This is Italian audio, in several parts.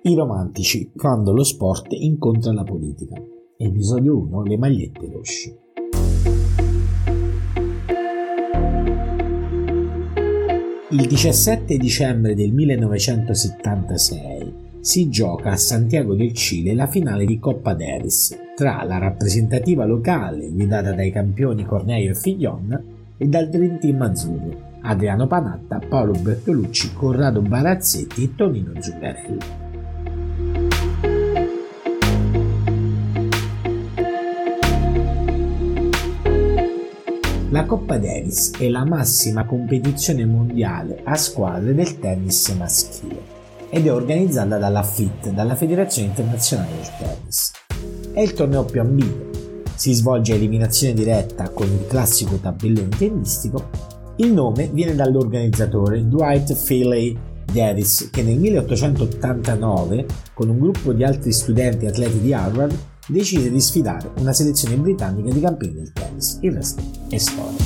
I romantici quando lo sport incontra la politica. Episodio 1. Le magliette rosse. Il 17 dicembre del 1976 si gioca a Santiago del Cile la finale di Coppa Davis tra la rappresentativa locale guidata dai campioni Cornejo e Fillon e dal Dream Team azzurro Adriano Panatta, Paolo Bertolucci, Corrado Barazzetti e Tonino Zuccarelli. La Coppa Davis è la massima competizione mondiale a squadre del tennis maschile ed è organizzata dalla FIT, dalla Federazione Internazionale del Tennis. È il torneo più ambito, si svolge a eliminazione diretta con il classico tabellone tennistico. Il nome viene dall'organizzatore Dwight Finley Davis, che nel 1889, con un gruppo di altri studenti atleti di Harvard, decise di sfidare una selezione britannica di campioni del tennis. Il resto è storia.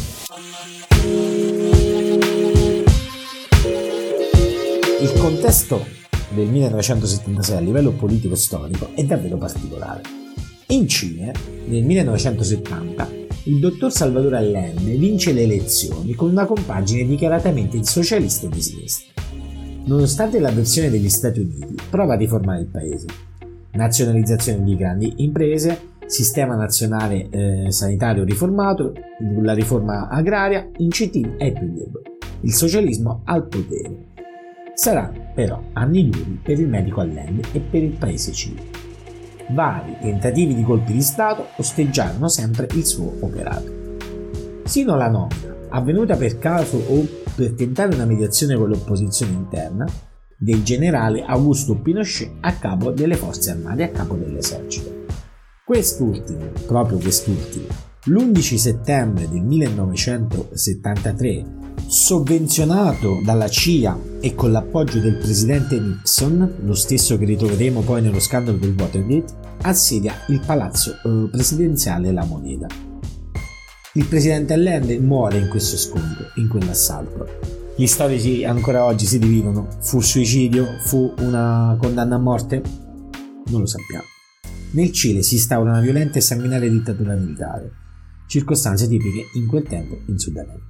Il contesto del 1976 a livello politico e storico è davvero particolare. In Cile, nel 1970, il dottor Salvador Allende vince le elezioni con una compagine dichiaratamente socialista e di sinistra. Nonostante l'avversione degli Stati Uniti, prova a riformare il paese. Nazionalizzazione di grandi imprese, sistema nazionale sanitario riformato, la riforma agraria, incentivi ai più deboli. Il socialismo al potere. Saranno però anni duri per il medico Allende e per il paese Cile. Vari tentativi di colpi di Stato osteggiarono sempre il suo operato. Sino alla nomina, avvenuta per caso o per tentare una mediazione con l'opposizione interna, del generale Augusto Pinochet a capo delle forze armate, a capo dell'esercito. Proprio quest'ultimo, l'11 settembre del 1973, sovvenzionato dalla CIA e con l'appoggio del presidente Nixon, lo stesso che ritroveremo poi nello scandalo del Watergate, assedia il palazzo presidenziale La Moneda. Il presidente Allende muore in questo scontro, in quell'assalto. Gli storici ancora oggi si dividono: fu suicidio? Fu una condanna a morte? Non lo sappiamo. Nel Cile si instaura una violenta e sanguinaria dittatura militare, circostanze tipiche in quel tempo in Sud America.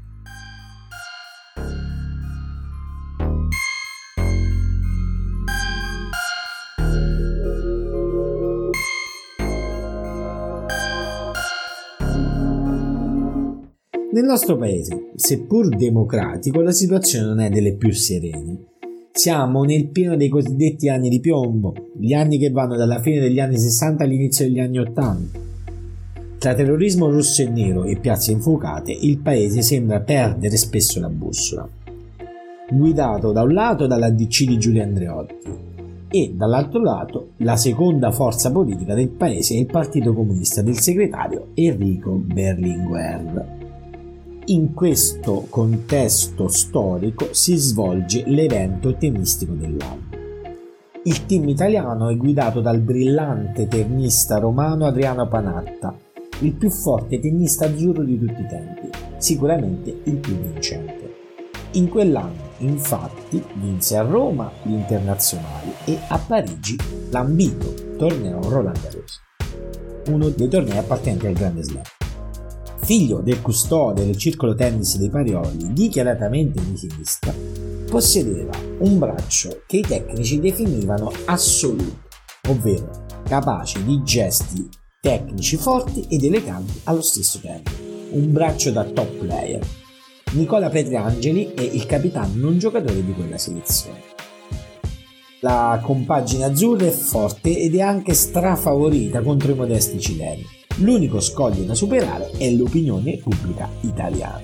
Nel nostro paese, seppur democratico, la situazione non è delle più serene. Siamo nel pieno dei cosiddetti anni di piombo, gli anni che vanno dalla fine degli anni 60 all'inizio degli anni 80. Tra terrorismo rosso e nero e piazze infuocate, il paese sembra perdere spesso la bussola. Guidato da un lato dalla DC di Giulio Andreotti e dall'altro lato la seconda forza politica del paese è il Partito Comunista del segretario Enrico Berlinguer. In questo contesto storico si svolge l'evento tennistico dell'anno. Il team italiano è guidato dal brillante tennista romano Adriano Panatta, il più forte tennista azzurro di tutti i tempi, sicuramente il più vincente. In quell'anno, infatti, vinse a Roma gli internazionali e a Parigi l'ambito torneo Roland Garros, uno dei tornei appartenenti al Grande Slam. Figlio del custode del circolo tennis dei Parioli, dichiaratamente di sinistra, possedeva un braccio che i tecnici definivano assoluto, ovvero capace di gesti tecnici forti ed eleganti allo stesso tempo. Un braccio da top player. Nicola Petriangeli è il capitano non giocatore di quella selezione. La compagine azzurra è forte ed è anche strafavorita contro i modesti cileni. L'unico scoglio da superare è l'opinione pubblica italiana.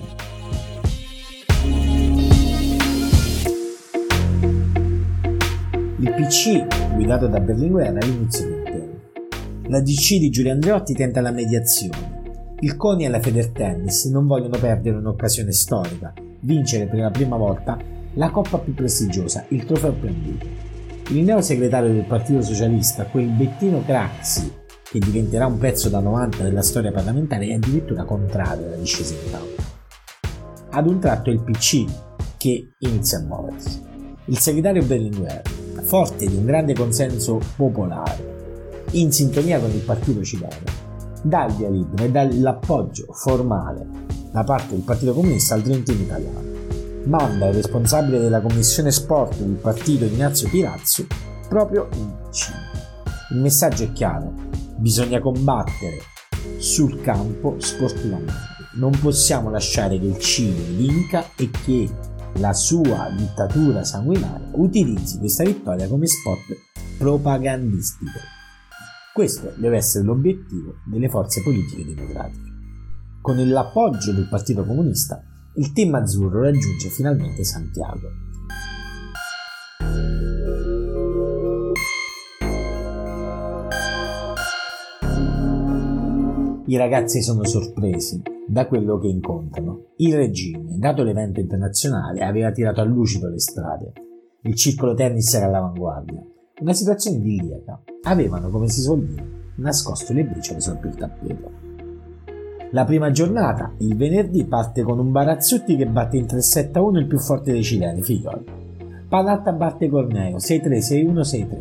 Il PC, guidato da Berlinguer, all'inizio del tempo. La DC di Giulio Andreotti tenta la mediazione. Il CONI e la Federtennis non vogliono perdere un'occasione storica, vincere per la prima volta la coppa più prestigiosa, il trofeo più ambito. Il neo segretario del Partito Socialista, quel Bettino Craxi, che diventerà un pezzo da 90 della storia parlamentare, è addirittura contrario alla discesa in campo. Ad un tratto è il PC che inizia a muoversi. Il segretario Berlinguer forte di un grande consenso popolare, in sintonia con il partito cileno, dà il via libera e dà l'appoggio formale da parte del Partito Comunista al Dream Team italiano. Manda il responsabile della commissione sport del partito, Ignazio Pirazzo, proprio in Cina. Il messaggio è chiaro: bisogna combattere sul campo sportivamente. Non possiamo lasciare che il Cile vinca e che la sua dittatura sanguinaria utilizzi questa vittoria come spot propagandistico. Questo deve essere l'obiettivo delle forze politiche democratiche. Con l'appoggio del Partito Comunista, il team azzurro raggiunge finalmente Santiago. I ragazzi sono sorpresi da quello che incontrano. Il regime, dato l'evento internazionale, aveva tirato a lucido le strade. Il circolo tennis era all'avanguardia. Una situazione idilliaca. Avevano, come si suol dire, nascosto le briciole sotto il tappeto. La prima giornata, il venerdì, parte con un Barazzutti che batte in 3-7-1 il più forte dei cileni, Fillol. Panatta batte Corneo 6-3, 6-1, 6-3.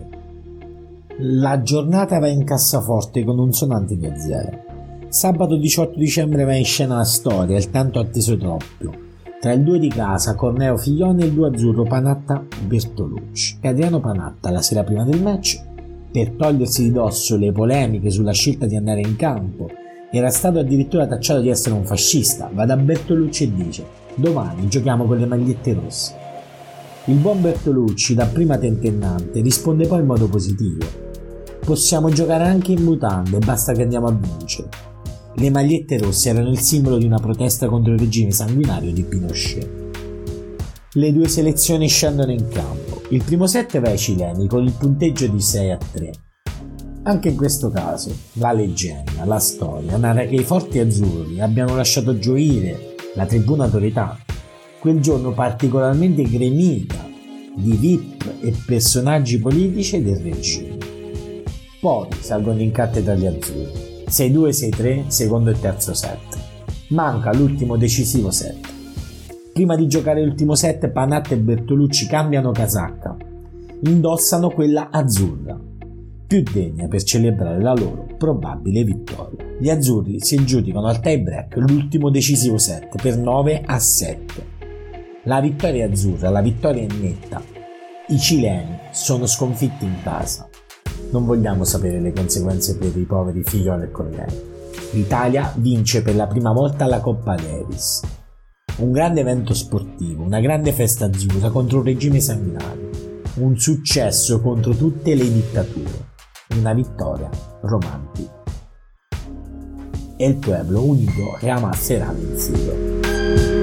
La giornata va in cassaforte con un sonante 2-0. Sabato 18 dicembre va in scena la storia, il tanto atteso doppio, tra il 2 di casa, Corneo Figlione, e il 2 azzurro, Panatta Bertolucci. E Adriano Panatta, la sera prima del match, per togliersi di dosso le polemiche sulla scelta di andare in campo, era stato addirittura tacciato di essere un fascista, va da Bertolucci e dice: domani giochiamo con le magliette rosse. Il buon Bertolucci, da prima tentennante, risponde poi in modo positivo: possiamo giocare anche in mutande, basta che andiamo a vincere. Le magliette rosse erano il simbolo di una protesta contro il regime sanguinario di Pinochet. Le due selezioni scendono in campo. Il primo set va ai cileni con il punteggio di 6-3. Anche in questo caso, la leggenda, la storia, narra che i forti azzurri abbiano lasciato gioire la tribuna autorità, quel giorno particolarmente gremita di VIP e personaggi politici del regime. Poi salgono in cattedra gli azzurri. 6-2, 6-3, secondo e terzo set. Manca l'ultimo decisivo set. Prima di giocare l'ultimo set, Panatta e Bertolucci cambiano casacca. Indossano quella azzurra, più degna per celebrare la loro probabile vittoria. Gli azzurri si aggiudicano al tie break l'ultimo decisivo set per 9-7. La vittoria è azzurra, la vittoria è netta. I cileni sono sconfitti in casa. Non vogliamo sapere le conseguenze per i poveri Figlioli e Corneo. L'Italia vince per la prima volta la Coppa Davis. Un grande evento sportivo, una grande festa azzurra contro un regime sanguinario. Un successo contro tutte le dittature. Una vittoria romantica. El pueblo unido jamás será vencido.